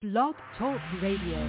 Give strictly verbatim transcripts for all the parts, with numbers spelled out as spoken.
Blog Talk Radio.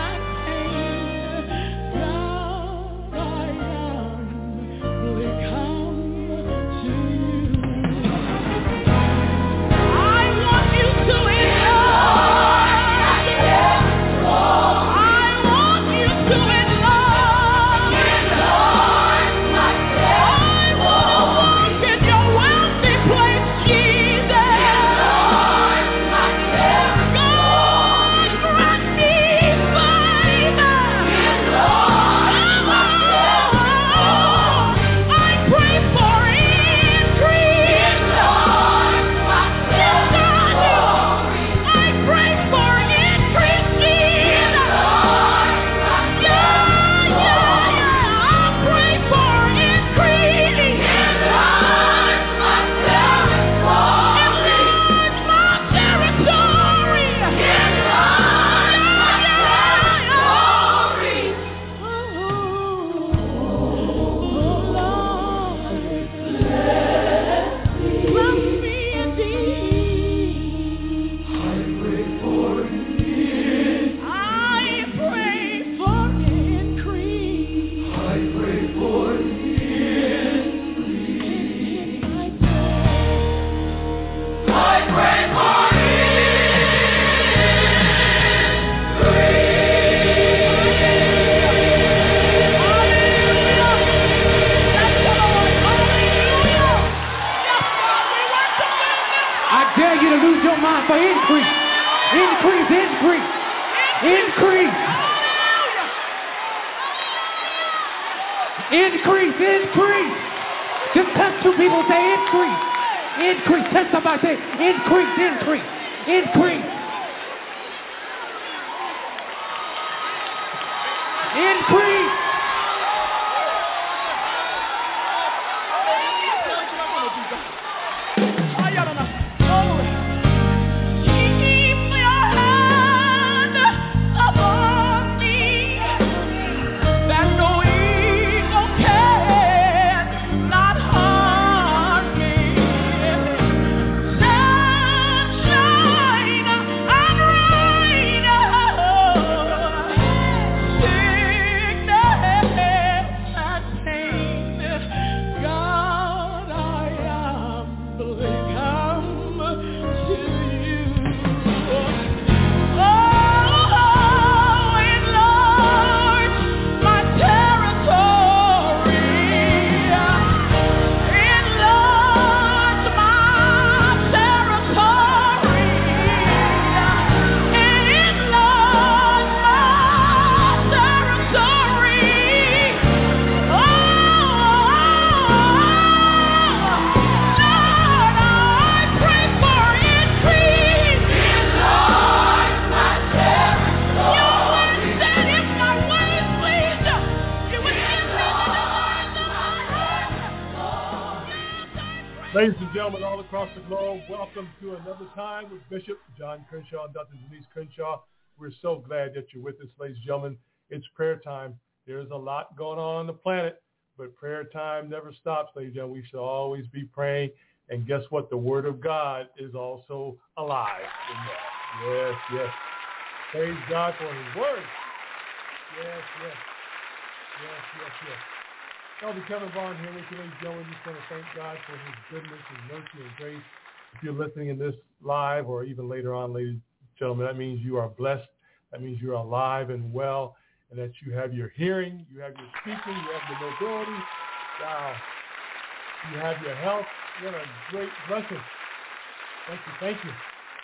Come Increase, increase, increase. Increase, increase. Just touch two people, say increase. Increase. Touch somebody, say increase, increase, increase. Increase. Ladies and gentlemen all across the globe, welcome to another time with Bishop John Crenshaw and Doctor Denise Crenshaw. We're so glad that you're with us, ladies and gentlemen. It's prayer time. There's a lot going on on the planet, but prayer time never stops, ladies and gentlemen. We should always be praying. And guess what? The Word of God is also alive. Yes, yes. Praise God for His Word. Yes, yes. Yes, yes, yes. Elder Kevin Vaughn here with you, ladies and gentlemen. Just want to thank God for His goodness, His mercy, and grace. If you're listening in this live or even later on, ladies and gentlemen, that means you are blessed. That means you're alive and well, and that you have your hearing, you have your speaking, you have your mobility. Wow. You have your health. What a great blessing. Thank you, thank you.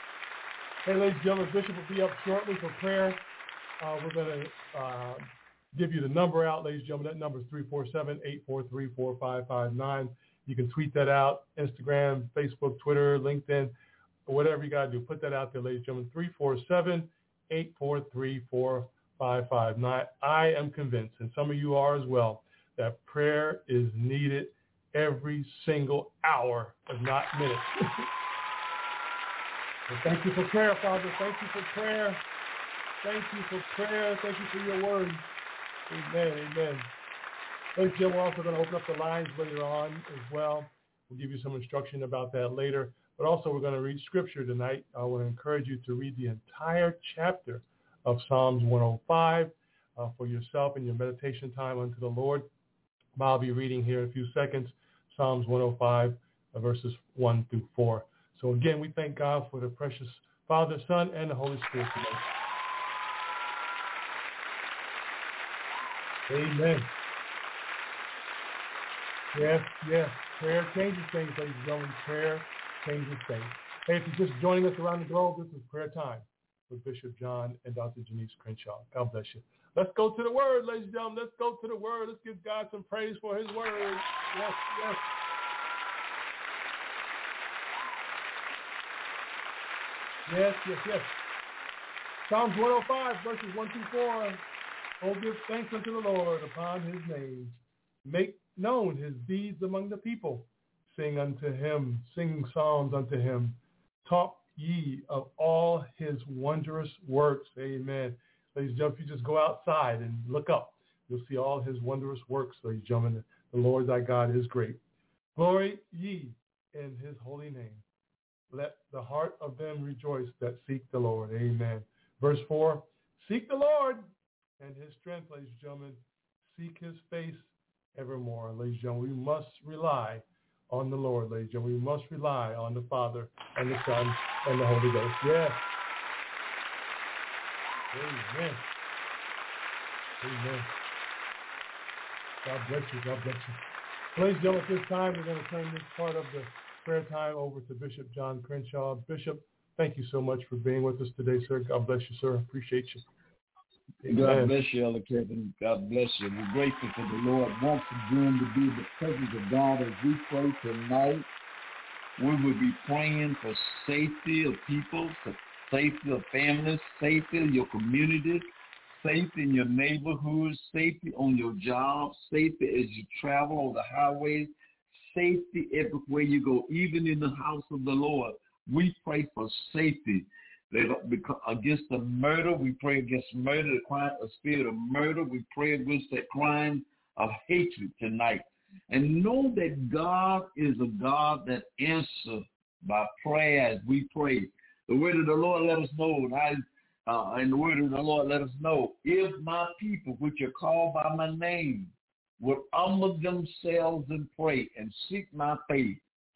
Hey, ladies and gentlemen, Bishop will be up shortly for prayer. Uh, we're going to uh, give you the number out, ladies and gentlemen. That number is three four seven, eight four three, four five five nine. You can tweet that out, Instagram, Facebook, Twitter, LinkedIn, or whatever you got to do. Put that out there, ladies and gentlemen, three four seven, eight four three, four five five nine. I am convinced, and some of you are as well, that prayer is needed every single hour, if not minute. Well, thank you for prayer, Father. Thank you for prayer. Thank you for prayer. Thank you for your word. Amen, amen. Ladies and gentlemen, we're also going to open up the lines later on as well. We'll give you some instruction about that later. But also we're going to read scripture tonight. I want to encourage you to read the entire chapter of Psalms one oh five uh, for yourself and your meditation time unto the Lord. I'll be reading here in a few seconds, Psalms one oh five, uh, verses one through four. So again, we thank God for the precious Father, Son, and the Holy Spirit today. Amen. Yes, yes. Prayer changes things, ladies and gentlemen. Prayer changes things. Hey, if you're just joining us around the globe, this is Prayer Time with Bishop John and Doctor Denise Crenshaw. God bless you. Let's go to the Word, ladies and gentlemen. Let's go to the Word. Let's give God some praise for His Word. Yes, yes. Yes, yes, yes. Psalms one oh five, verses one through four. Oh, give thanks unto the Lord upon His name. Make known His deeds among the people. Sing unto Him, sing psalms unto Him. Talk ye of all His wondrous works. Amen. Ladies and gentlemen, if you just go outside and look up, you'll see all His wondrous works, ladies and gentlemen. The Lord thy God is great. Glory ye in His holy name. Let the heart of them rejoice that seek the Lord. Amen. Verse four, seek the Lord and His strength, ladies and gentlemen. Seek His face evermore. Ladies and gentlemen, we must rely on the Lord, ladies and gentlemen. We must rely on the Father and the Son and the Holy Ghost. Yes. Amen. Amen. God bless you. God bless you. Ladies and gentlemen, at this time, we're going to turn this part of the prayer time over to Bishop John Crenshaw. Bishop, Thank you so much for being with us today, sir. God bless you, sir. Appreciate you. Amen. God bless you, Elder Kevin. God bless you. We're grateful for the Lord once again to be in the presence of God as we pray tonight. We will be praying for safety of people, for safety of families, safety of your community, safety in your neighborhood, safety on your job, safety as you travel on the highways, safety everywhere you go, even in the house of the Lord. We pray for safety. Against the murder, we pray against murder, the crime, a spirit of murder. We pray against that crime of hatred tonight. And know that God is a God that answers by prayer as we pray. The word of the Lord let us know, and, I, uh, and the word of the Lord let us know, if my people, which are called by my name, would humble themselves and pray and seek my face,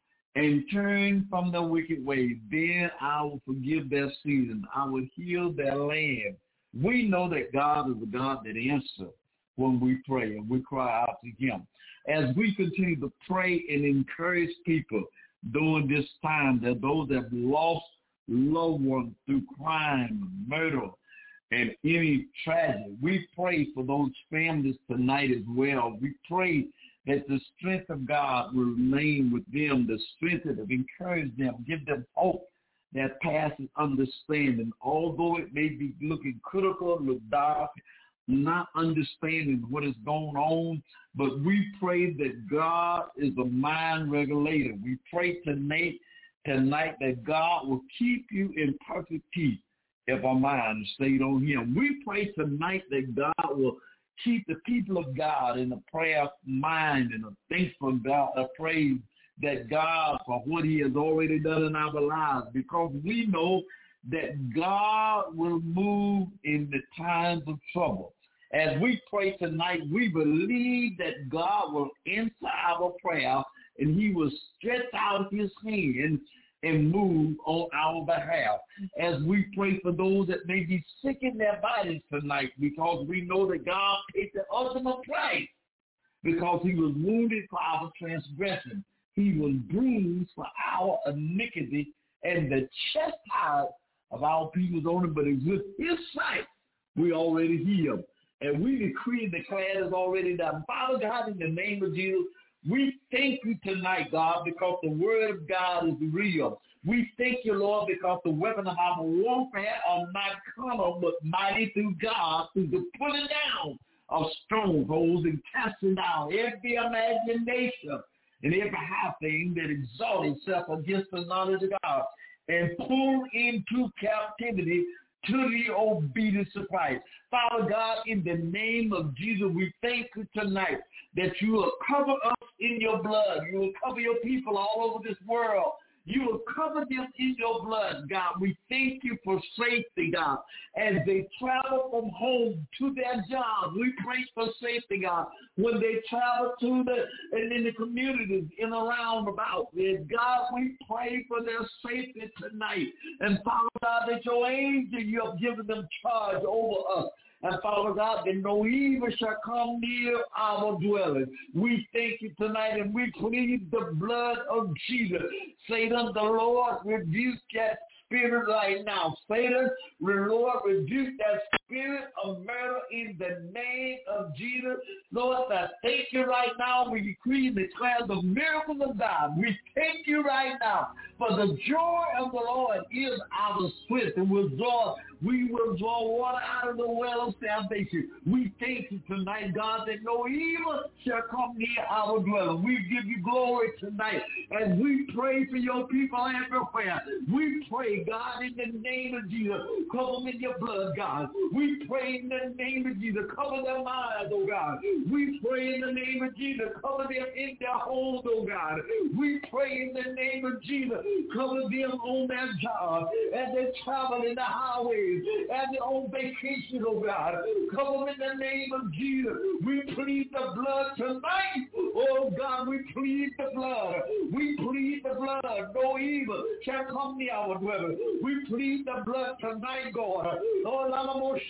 and turn from their wicked ways, then I will forgive their sins, and I will heal their land. We know that God is a God that answers when we pray and we cry out to him. As we continue to pray and encourage people during this time, that those that have lost loved ones through crime, murder, and any tragedy, we pray for those families tonight as well. We pray that the strength of God will remain with them, the strength that will encourage them, give them hope that passes understanding. Although it may be looking critical, look dark, not understanding what is going on, but we pray that God is a mind regulator. We pray tonight, tonight that God will keep you in perfect peace if our mind is stayed on him. We pray tonight that God will keep the people of God in a prayer mind and a thankful God, a praise that God for what he has already done in our lives, because we know that God will move in the times of trouble. As we pray tonight, we believe that God will answer our prayer and he will stretch out his hand and move on our behalf. As we pray for those that may be sick in their bodies tonight, because we know that God paid the ultimate price, because he was wounded for our transgression. He was bruised for our iniquity, and the chastisement of our people's on him, but it's with his sight we already healed. And we decree and declare it is already done. Father God, in the name of Jesus, we thank you tonight, God, because the word of God is real. We thank you, Lord, because the weapon of our warfare are not carnal, but mighty through God, through the pulling down of strongholds and casting down every imagination and every high thing that exalts itself against the knowledge of God, and pull into captivity to the obedience of Christ. Father God, in the name of Jesus, we thank you tonight that you will cover us in your blood. You will cover your people all over this world. You will cover them in your blood, God. We thank you for safety, God. As they travel from home to their jobs, we pray for safety, God. When they travel to the and in the communities in around about there, God, we pray for their safety tonight. And Father God, that your angel, you have given them charge over us. And Father God, that no evil shall come near our dwelling. We thank you tonight, and we plead the blood of Jesus. Satan, the Lord, rebuke that spirit right now. Satan, the Lord, rebuke that spirit of murder in the name of Jesus. Lord, I thank you right now. We decree and declare the miracles of God. We thank you right now, for the joy of the Lord is our strength, and we'll draw, we will draw water out of the well of salvation. We thank you tonight, God, that no evil shall come near our dwelling. We give you glory tonight as we pray for your people everywhere. We pray, God, in the name of Jesus, cover them in your blood, God. We pray in the name of Jesus, cover their minds, oh God. We pray in the name of Jesus, cover them in their homes, oh God. We pray in the name of Jesus, cover them on their job, as they travel in the highways, as they're on vacation, oh God. Cover them in the name of Jesus. We plead the blood tonight. Oh God, we plead the blood. We plead the blood. No evil shall come near our dwelling. We plead the blood tonight, God. Oh,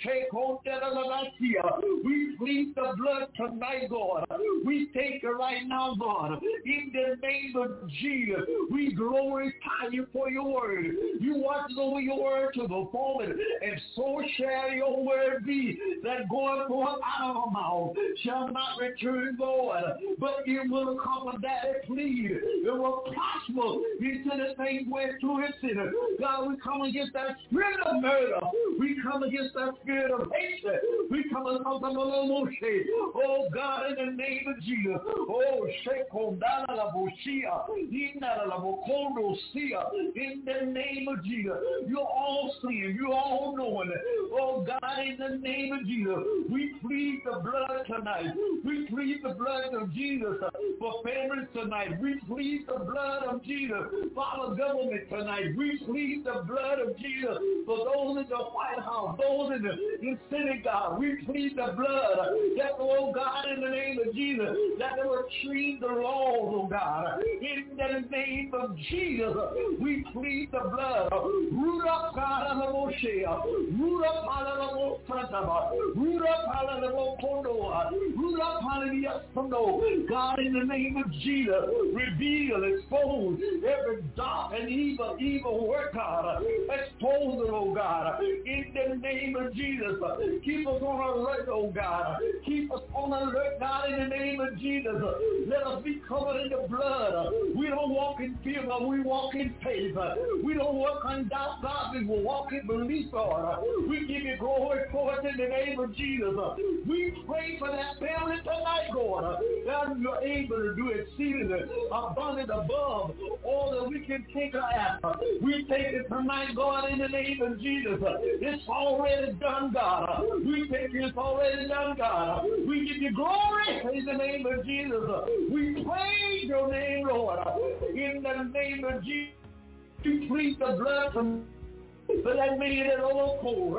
We plead the blood tonight, God. We take it right now, God. In the name of Jesus, we glorify you for your word. You watch over your word to perform it, and so shall your word be, that going forth out of our mouth shall not return void, but it will accomplish that it please. It will prosper into the thing where to its sinner. God, we come against that spirit of murder. We come against that spirit of hatred. We come against the Moshe. Oh God, in the name of Jesus. Oh, Shekondala la Boshia. Inala la Bokondo Sia. In the name of Jesus. You're all seeing. You're all knowing. Oh God, in the name of Jesus. We plead the blood tonight. We plead the blood of Jesus for families tonight. We plead the blood of Jesus for our government tonight. We plead the blood of Jesus for those in the White House, those in the in synagogue. We plead the blood that, oh God, in the name of Jesus, that they will treat the laws, oh God. In the name of Jesus, we plead the blood. Root up, God, on the Moshe. Root up, on the Moshe. Root up, on the Moshe. Root up, hallelujah, God, in the name of Jesus, reveal, expose every dark and evil, evil work, God. Expose it, oh God, in the name of Jesus. Keep us on alert, oh God. Keep us on alert, God, in the name of Jesus. Let us be covered in the blood. We don't walk in fear, but we walk in faith. We don't walk in doubt, God. We will walk in belief, God. We give you glory for it in the name of Jesus. We pray for that family tonight, God. God, you're able to do exceedingly abundant above all that we can think or ask. We take it tonight, God, in the name of Jesus. It's already done, God. We think it's already done, God. We give you glory in the name of Jesus. We praise your name, Lord. In the name of Jesus, we plead the blood from But that man that local,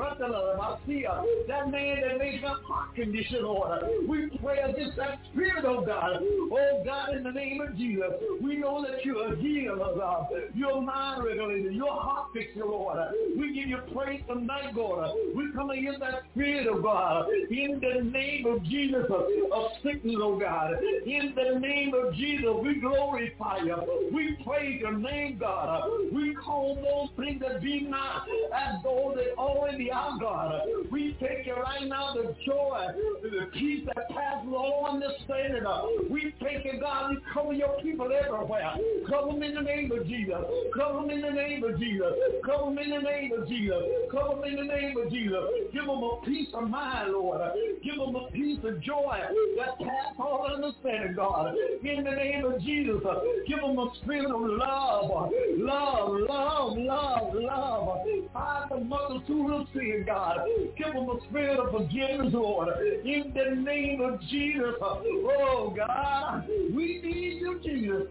that man that makes a heart condition order, we pray against that spirit, oh God. Oh God, in the name of Jesus, we know that you're a healer, God. You're a mind regulator. You're a heart fixer, Lord. We give you praise tonight, God. We come against that spirit, oh God, in the name of Jesus of sickness, oh God. In the name of Jesus, we glorify you. We praise your name, God. We call those things that be not as though they already are, God. We take it right now, the joy, the peace that passes all understanding. We take it, God, we cover your people everywhere. Cover them in the name of Jesus. Cover them in the name of Jesus. Cover them in the name of Jesus. Cover them in the name of Jesus. Give them a peace of mind, Lord. Give them a peace of joy that passes all understanding, God. In the name of Jesus, give them a spirit of love. Love, love, love, love. Hide the multitude of sin, God. Give them a spirit of forgiveness, Lord. In the name of Jesus. Oh, God. We need you, Jesus.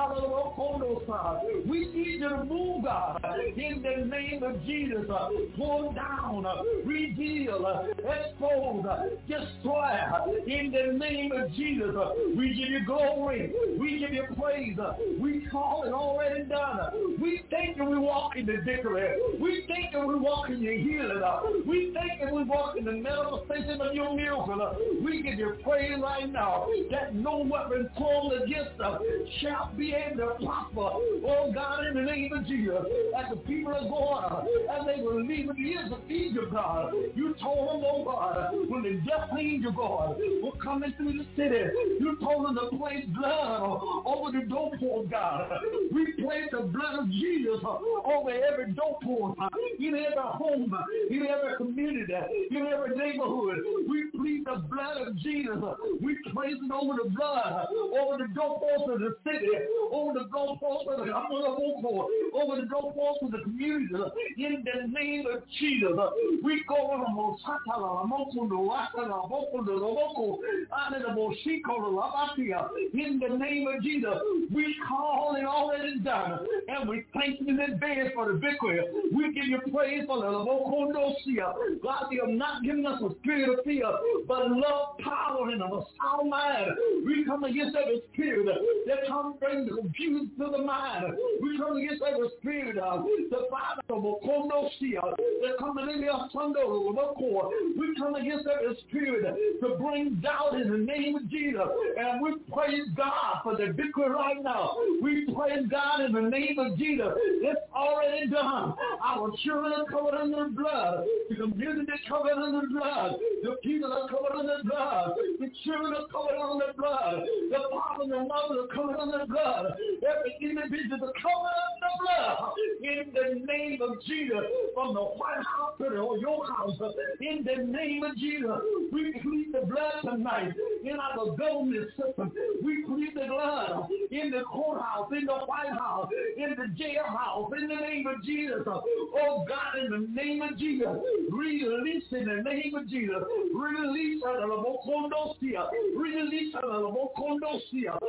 We need you to move, God. In the name of Jesus. Pull down, reveal, expose, destroy. In the name of Jesus. We give you glory. We give you praise. We call it already done. We think that we walk in the victory. We think that we walk in your healing. We think that we walk in the manifestation of your miracle. We give you praise right now that no weapon formed against us shall be able to prosper. Oh God, in the name of Jesus, as the people of God, as they will leave the ears of Egypt, God, you told them, oh God, when the death angel, God, will come into the city, you told them to place blood over the doorpost, God. We place the blood of Jesus over every doorpost, in every home, in every community, in every neighborhood. We plead the blood of Jesus. We place it over the blood, over the doorpost of the city, over the doorpost of the over the doorpost of the community. In the name of Jesus, we go on the most in the name of Jesus, we call it already done, and we thank you in advance for the victory. We give you praise for the Lobokondosia. God, you have not given us a spirit of fear, but love, power, and a sound mind. We come against every spirit that comes bring confusion to the mind. We come against every spirit of the Father of Okondosia that come in the Asundo of Okor. We come against every spirit to bring doubt in the name of Jesus. And we praise God for the victory right now. We praise God in the name of Jesus. It's already done. Our children are covered under the blood. The community is covered under the blood. The people are covered under the blood. The children are covered under the blood. The fathers and mothers are covered under the blood. Every individual is covered under the blood. In the name of Jesus, from the White House to the, your house, in the name of Jesus, we plead the blood tonight in our government system. We plead the blood in the courthouse, in the White House, in the jailhouse, in the name of Jesus. Oh God, in the name of Jesus, release in the name of Jesus. Release out of the Mokondosia. Release out of the Mokondosia.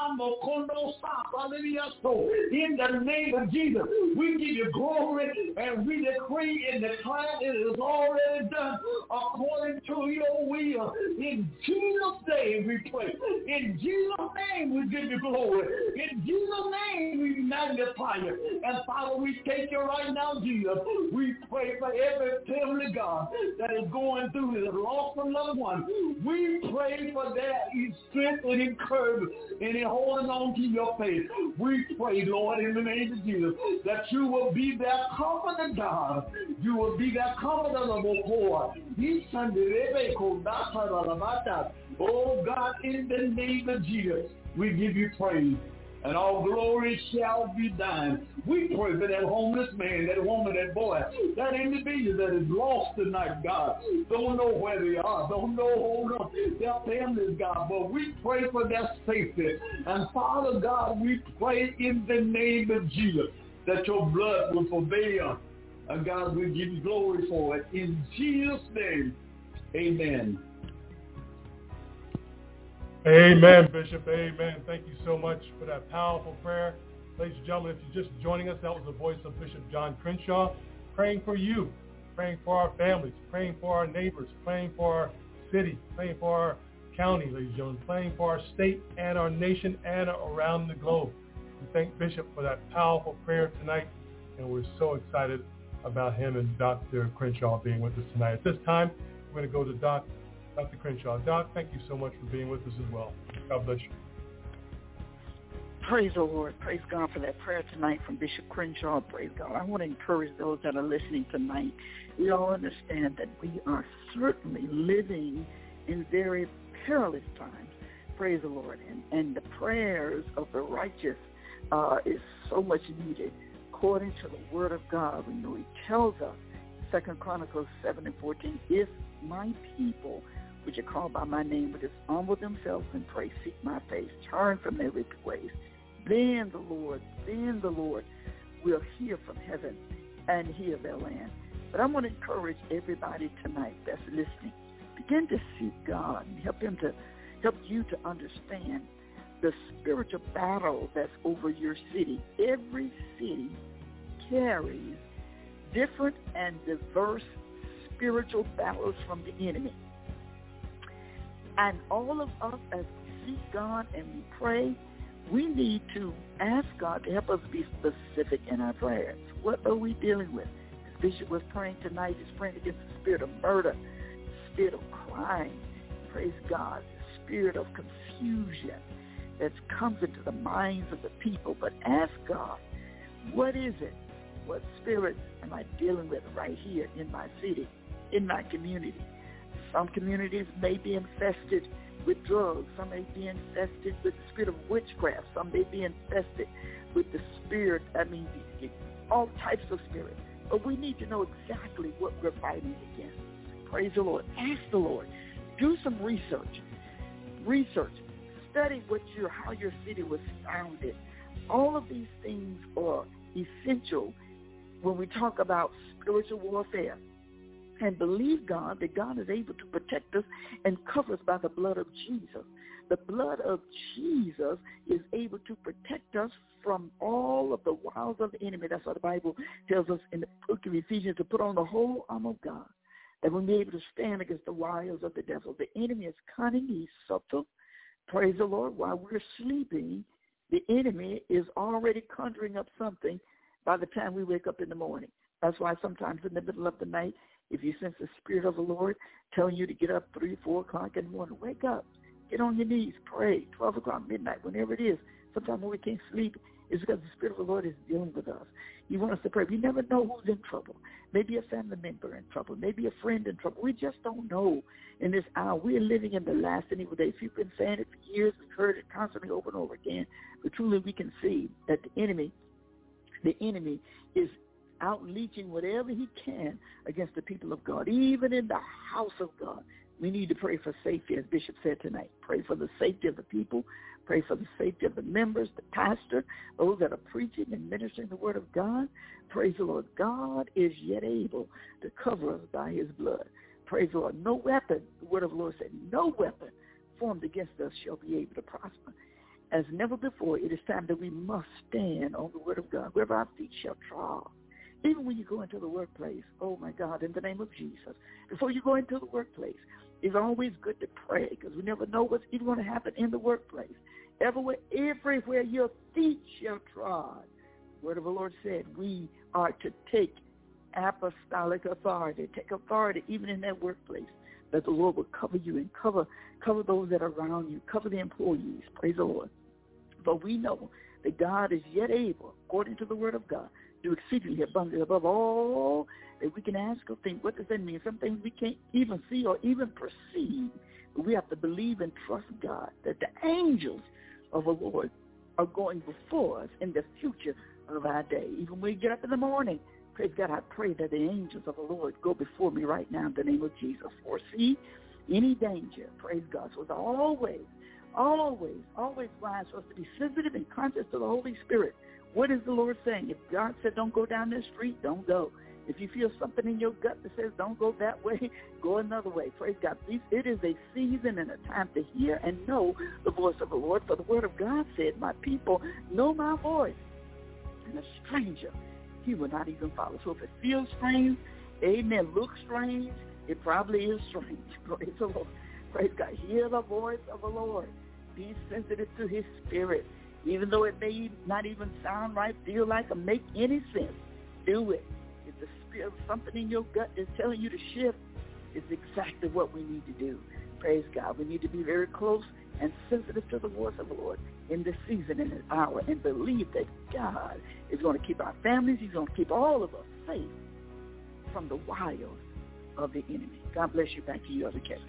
In the name of Jesus, we give you glory and we decree and declare it is already done according to your will. In Jesus' name we pray. In Jesus' name we give you glory. In Jesus' name we magnify you. And Father, we take you right now, Jesus. We pray for every family, God, that is going through this loss of loved one. We pray for their strength and encouragement and in holding on to your faith. We pray, Lord, in the name of Jesus, that you will be their comforter, God. You will be their comforter of the poor. Oh, God, in the name of Jesus, we give you praise. And all glory shall be thine. We pray for that homeless man, that woman, that boy, that individual that is lost tonight, God. Don't know where they are. Don't know, hold on, their families, God. But we pray for their safety. And Father God, we pray in the name of Jesus that your blood will prevail. And God, we give you glory for it. In Jesus' name, amen. Amen, Bishop. Amen. Thank you so much for that powerful prayer. Ladies and gentlemen, if you're just joining us, that was the voice of Bishop John Crenshaw, praying for you, praying for our families, praying for our neighbors, praying for our city, praying for our county, ladies and gentlemen, praying for our state and our nation and around the globe. We thank Bishop for that powerful prayer tonight, and we're so excited about him and Doctor Crenshaw being with us tonight. At this time, we're going to go to Doc Doctor Crenshaw. Doc, thank you so much for being with us as well. God bless you. Praise the Lord. Praise God for that prayer tonight from Bishop Crenshaw. Praise God. I want to encourage those that are listening tonight. We all understand that we are certainly living in very perilous times. Praise the Lord. And, and the prayers of the righteous uh, is so much needed. According to the word of God, we know he tells us, Second Chronicles seven and fourteen, if my people, which are called by my name, would just humble themselves and pray, seek my face, turn from their wicked ways, then the Lord, then the Lord will hear from heaven and heal their land. But I want to encourage everybody tonight that's listening, begin to seek God and help him to help you to understand the spiritual battle that's over your city. Every city carries different and diverse spiritual battles from the enemy. And all of us, as we seek God and we pray, we need to ask God to help us be specific in our prayers. What are we dealing with? As Bishop was praying tonight, he's praying against the spirit of murder, the spirit of crime, praise God, the spirit of confusion that comes into the minds of the people. But ask God, what is it? What spirit am I dealing with right here in my city, in my community? Some communities may be infested with drugs. Some may be infested with the spirit of witchcraft. Some may be infested with the spirit, I mean, all types of spirits. But we need to know exactly what we're fighting against. Praise the Lord. Ask the Lord. Do some research. Research. Study what your, how your city was founded. All of these things are essential when we talk about spiritual warfare. And believe God that God is able to protect us and cover us by the blood of Jesus. The blood of Jesus is able to protect us from all of the wiles of the enemy. That's what the Bible tells us in the book of Ephesians, to put on the whole armor of God, that we may be able to stand against the wiles of the devil. The enemy is cunning. He's subtle. Praise the Lord. While we're sleeping, the enemy is already conjuring up something by the time we wake up in the morning. That's why sometimes in the middle of the night, if you sense the Spirit of the Lord telling you to get up three, four o'clock in the morning, wake up. Get on your knees, pray, twelve o'clock, midnight, whenever it is. Sometimes when we can't sleep, it's because the Spirit of the Lord is dealing with us. You want us to pray. We never know who's in trouble. Maybe a family member in trouble. Maybe a friend in trouble. We just don't know in this hour. We're living in the last and evil days. You've been saying it for years. We've heard it constantly over and over again. But truly we can see that the enemy, the enemy is outreaching whatever he can against the people of God, even in the house of God. We need to pray for safety, as Bishop said tonight. Pray for the safety of the people. Pray for the safety of the members, the pastor, those that are preaching and ministering the word of God. Praise the Lord. God is yet able to cover us by his blood. Praise the Lord. No weapon, the word of the Lord said, no weapon formed against us shall be able to prosper. As never before, it is time that we must stand on the word of God, wherever our feet shall trod. Even when you go into the workplace, oh, my God, in the name of Jesus, before you go into the workplace, it's always good to pray because we never know what's even going to happen in the workplace. Everywhere, everywhere your feet shall trod, the word of the Lord said, we are to take apostolic authority, take authority even in that workplace, that the Lord will cover you and cover cover those that are around you, cover the employees. Praise the Lord. But we know that God is yet able, according to the word of God, do exceedingly abundantly above all that we can ask or think. What does that mean? Some things we can't even see or even perceive. But we have to believe and trust God that the angels of the Lord are going before us in the future of our day. Even when we get up in the morning, praise God, I pray that the angels of the Lord go before me right now in the name of Jesus. Foresee any danger, praise God. So it's always, always, always wise for us to be sensitive and conscious to the Holy Spirit. What is the Lord saying? If God said don't go down this street, don't go. If you feel something in your gut that says don't go that way, go another way. Praise God. It is a season and a time to hear and know the voice of the Lord. For the word of God said, my people know my voice, and a stranger he will not even follow. So if it feels strange, amen, looks strange, it probably is strange. Praise the Lord. Praise God. Hear the voice of the Lord. Be sensitive to his spirit. Even though it may not even sound right, feel like, or make any sense, do it. If the spirit, something in your gut is telling you to shift, it's exactly what we need to do. Praise God. We need to be very close and sensitive to the voice of the Lord in this season and this hour, and believe that God is going to keep our families, he's going to keep all of us safe from the wiles of the enemy. God bless you. Back to you, Elder Kevin.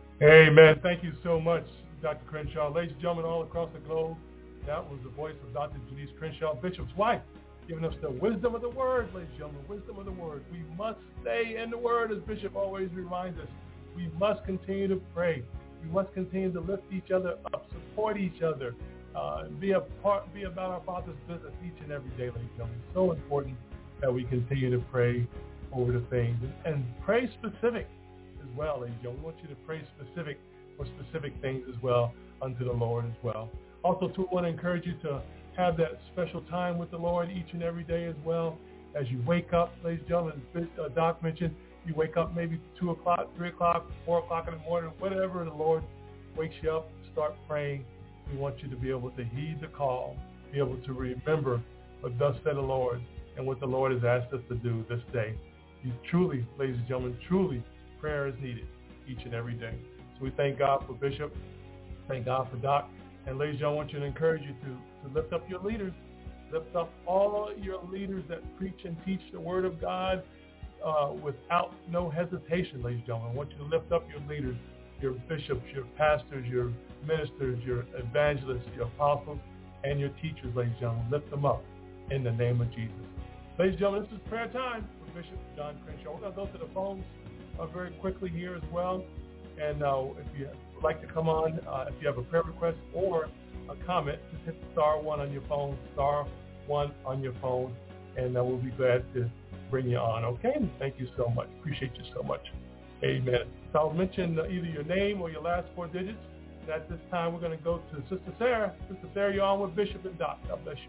Amen. Thank you so much, Doctor Crenshaw. Ladies and gentlemen all across the globe, that was the voice of Doctor Janice Crenshaw, Bishop's wife, giving us the wisdom of the word, ladies and gentlemen, wisdom of the word. We must stay in the word, as Bishop always reminds us. We must continue to pray. We must continue to lift each other up, support each other, uh, be a part, be about our Father's business each and every day, ladies and gentlemen. It's so important that we continue to pray over the things and, and pray specific as well, ladies and gentlemen. We want you to pray specific for specific things as well unto the Lord as well. Also, too, I want to encourage you to have that special time with the Lord each and every day as well. As you wake up, ladies and gentlemen, as uh, Doc mentioned, you wake up maybe two o'clock, three o'clock, four o'clock in the morning, whatever the Lord wakes you up, start praying. We want you to be able to heed the call, be able to remember what thus said the Lord and what the Lord has asked us to do this day. You truly, ladies and gentlemen, truly, prayer is needed each and every day. So we thank God for Bishop, thank God for Doc. And ladies and gentlemen, I want you to encourage you to, to lift up your leaders. Lift up all your leaders that preach and teach the word of God uh, without no hesitation, ladies and gentlemen. I want you to lift up your leaders, your bishops, your pastors, your ministers, your evangelists, your apostles, and your teachers, ladies and gentlemen. Lift them up in the name of Jesus. Ladies and gentlemen, this is prayer time with Bishop John Crenshaw. We're going to go to the phones uh, very quickly here as well. And uh, if you would like to come on, uh, if you have a prayer request or a comment, just hit star one on your phone, star one on your phone, and uh, we'll be glad to bring you on, okay? Thank you so much. Appreciate you so much. Amen. So I'll mention uh, either your name or your last four digits. And at this time, we're going to go to Sister Sarah. Sister Sarah, you're on with Bishop and Doc. God bless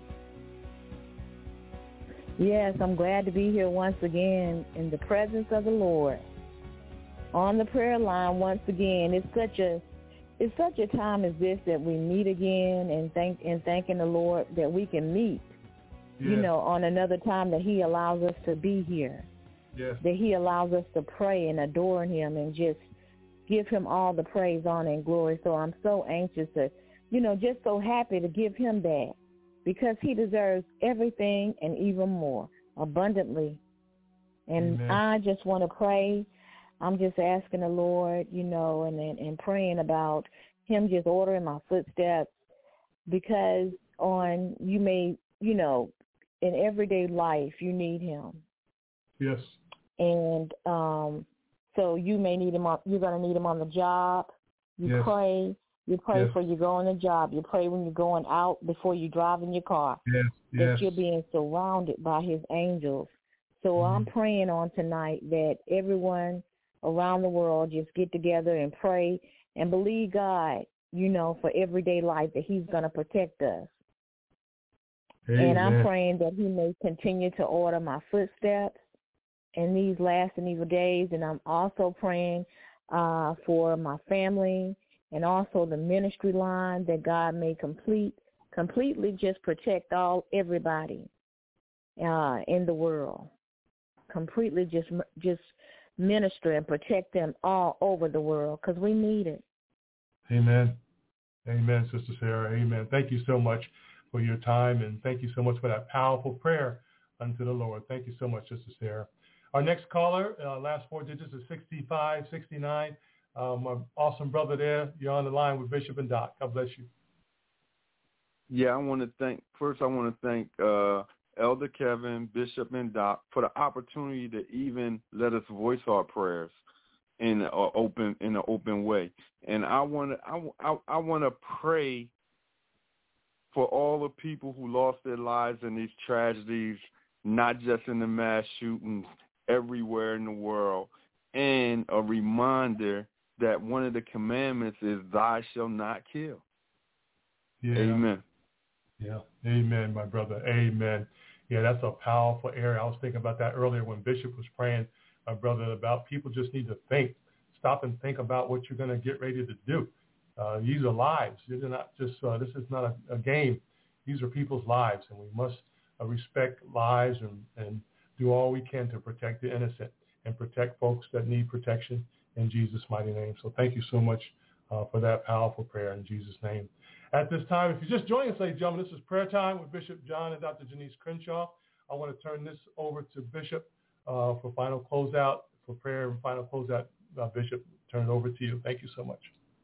you. Yes, I'm glad to be here once again in the presence of the Lord. on the prayer line once again. It's such a it's such a time as this that we meet again, and thank and thanking the Lord that we can meet, yes. you know, on another time that he allows us to be here, yes. that he allows us to pray and adore him and just give him all the praise, honor, and glory. So I'm so anxious to, you know, just so happy to give him that, because he deserves everything and even more, abundantly. And Amen. I just want to pray. I'm just asking the Lord, you know, and, and, and praying about him just ordering my footsteps, because on, you may, you know, in everyday life, you need him. Yes. And um, so you may need him on, you're going to need him on the job. You yes. pray. You pray yes. before you go on the job. You pray when you're going out, before you drive in your car, yes. that yes. you're being surrounded by his angels. So mm-hmm. I'm praying on tonight that everyone around the world just get together and pray and believe God, you know, for everyday life, that he's going to protect us. Amen. And I'm praying that he may continue to order my footsteps in these last and evil days. And I'm also praying uh, for my family and also the ministry line, that God may complete, completely just protect all, everybody uh, in the world. Completely just just minister and protect them all over the world, because we need it. Amen. Amen, Sister Sarah. Amen. Thank you so much for your time, and thank you so much for that powerful prayer unto the Lord. Thank you so much, Sister Sarah. Our next caller, uh, last four digits is sixty-five sixty-nine. Um, my awesome brother there, you're on the line with Bishop and Doc. God bless you. Yeah, I want to thank, first I want to thank uh, Elder Kevin, Bishop, and Doc for the opportunity to even let us voice our prayers in an open in an open way. And I want to I, I, I want to pray for all the people who lost their lives in these tragedies, not just in the mass shootings, everywhere in the world, and a reminder that one of the commandments is "Thou shalt not kill." Yeah. Amen. Yeah. Amen, my brother. Amen. Yeah, that's a powerful area. I was thinking about that earlier when Bishop was praying, my brother, about people just need to think, stop and think about what you're going to get ready to do. Uh, these are lives. These are not just, uh, this is not a, a game. These are people's lives, and we must uh, respect lives and, and do all we can to protect the innocent and protect folks that need protection in Jesus' mighty name. So thank you so much uh, for that powerful prayer in Jesus' name. At this time, if you're just joining us, ladies and gentlemen, this is Prayer Time with Bishop John and Doctor Janice Crenshaw. I want to turn this over to Bishop uh, for final closeout, for prayer and final closeout. Uh, Bishop, turn it over to you. Thank you so much.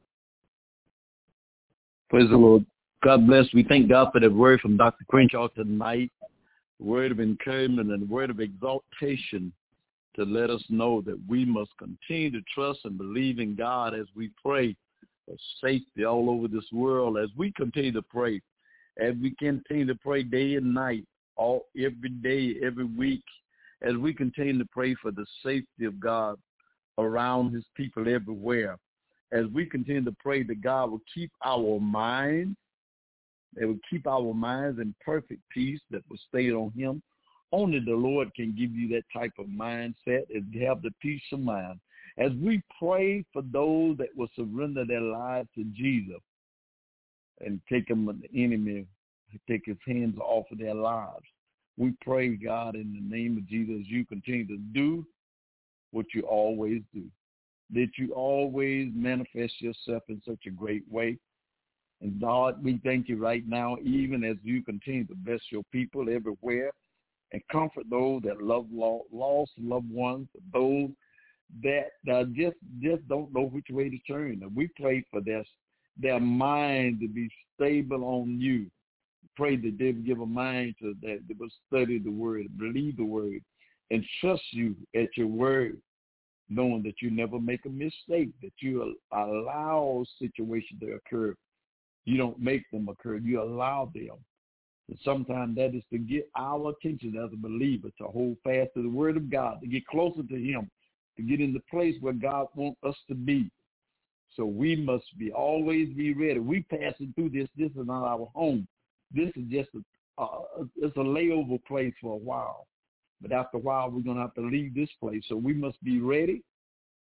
Praise the Lord. God bless. We thank God for the word from Doctor Crenshaw tonight, the word of encouragement and the word of exaltation to let us know that we must continue to trust and believe in God as we pray for safety all over this world, as we continue to pray, as we continue to pray day and night, all every day, every week, as we continue to pray for the safety of God around his people everywhere, as we continue to pray that God will keep our minds, that will keep our minds in perfect peace, that will stay on him. Only the Lord can give you that type of mindset and have the peace of mind. As we pray for those that will surrender their lives to Jesus and take them, the enemy, take his hands off of their lives, we pray, God, in the name of Jesus, you continue to do what you always do, that you always manifest yourself in such a great way. And God, we thank you right now, even as you continue to bless your people everywhere and comfort those that love lost loved ones, those that uh, just just don't know which way to turn. And we pray for their, their mind to be stable on you. Pray that they will give a mind to that they will study the word, believe the word, and trust you at your word, knowing that you never make a mistake, that you allow situations to occur. You don't make them occur. You allow them. And sometimes that is to get our attention as a believer, to hold fast to the word of God, to get closer to him, to get in the place where God wants us to be. So we must be always be ready. We passing through this. This is not our home. This is just a, uh, it's a layover place for a while. But after a while, we're going to have to leave this place. So we must be ready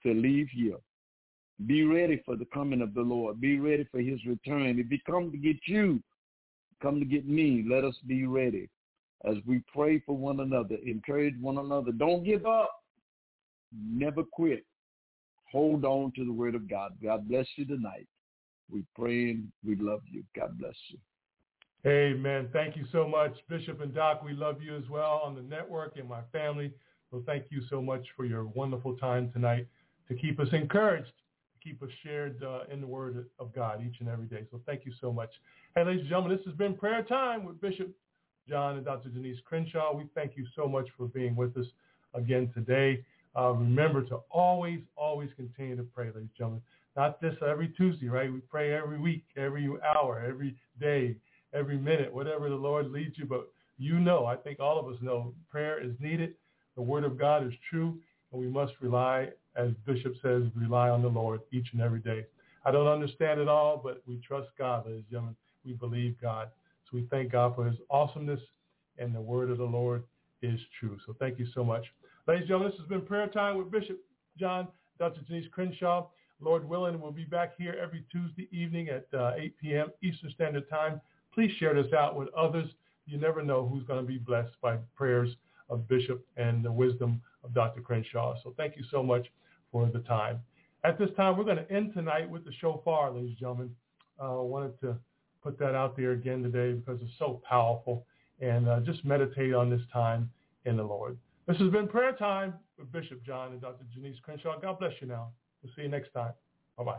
to leave here. Be ready for the coming of the Lord. Be ready for his return. If he come to get you, come to get me, let us be ready as we pray for one another, encourage one another. Don't give up. Never quit. Hold on to the word of God. God bless you tonight. We pray and we love you. God bless you. Amen. Thank you so much, Bishop and Doc. We love you as well on the network and my family. So thank you so much for your wonderful time tonight to keep us encouraged, to keep us shared uh, in the word of God each and every day. So thank you so much. Hey, ladies and gentlemen, this has been Prayer Time with Bishop John and Doctor Denise Crenshaw. We thank you so much for being with us again today. Uh, remember to always, always continue to pray, ladies and gentlemen. Not this every Tuesday, right? We pray every week, every hour, every day, every minute, whatever the Lord leads you. But you know, I think all of us know, prayer is needed. The word of God is true, and we must rely, as Bishop says, rely on the Lord each and every day. I don't understand it all, but we trust God, ladies and gentlemen. We believe God. So we thank God for his awesomeness, and the word of the Lord is true. So thank you so much. Ladies and gentlemen, this has been Prayer Time with Bishop John, Doctor Denise Crenshaw. Lord willing, we'll be back here every Tuesday evening at uh, eight p.m. Eastern Standard Time. Please share this out with others. You never know who's going to be blessed by prayers of Bishop and the wisdom of Doctor Crenshaw. So thank you so much for the time. At this time, we're going to end tonight with the shofar, ladies and gentlemen. I uh, wanted to put that out there again today because it's so powerful. And uh, just meditate on this time in the Lord. This has been Prayer Time with Bishop John and Doctor Denise Crenshaw. God bless you now. We'll see you next time. Bye-bye.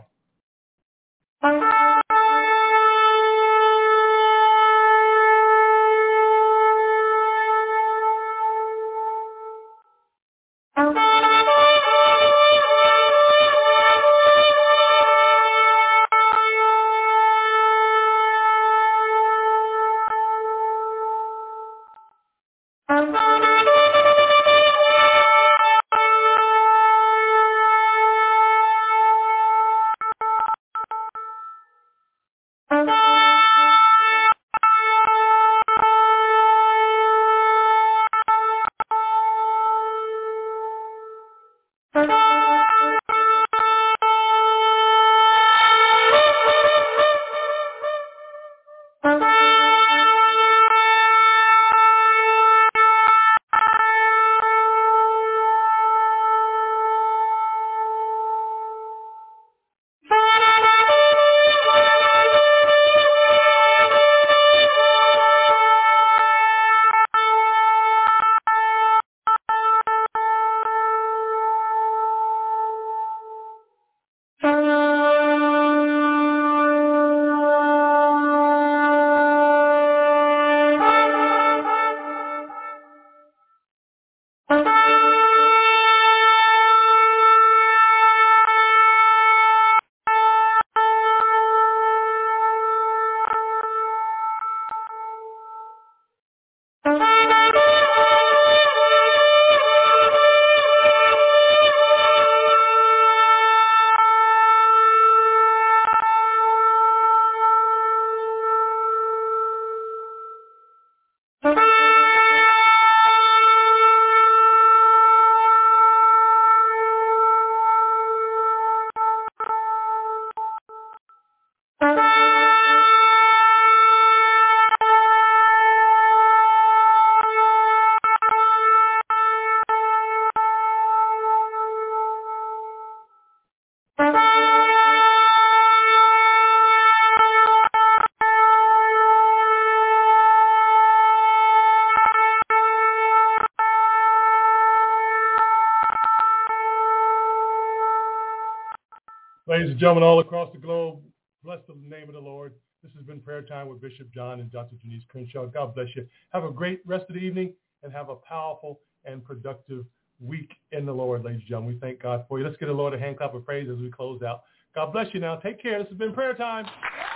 Ladies and gentlemen, all across the globe, bless the name of the Lord. This has been Prayer Time with Bishop John and Doctor Denise Crenshaw. God bless you. Have a great rest of the evening and have a powerful and productive week in the Lord, ladies and gentlemen. We thank God for you. Let's give the Lord a hand clap of praise as we close out. God bless you now. Take care. This has been Prayer Time.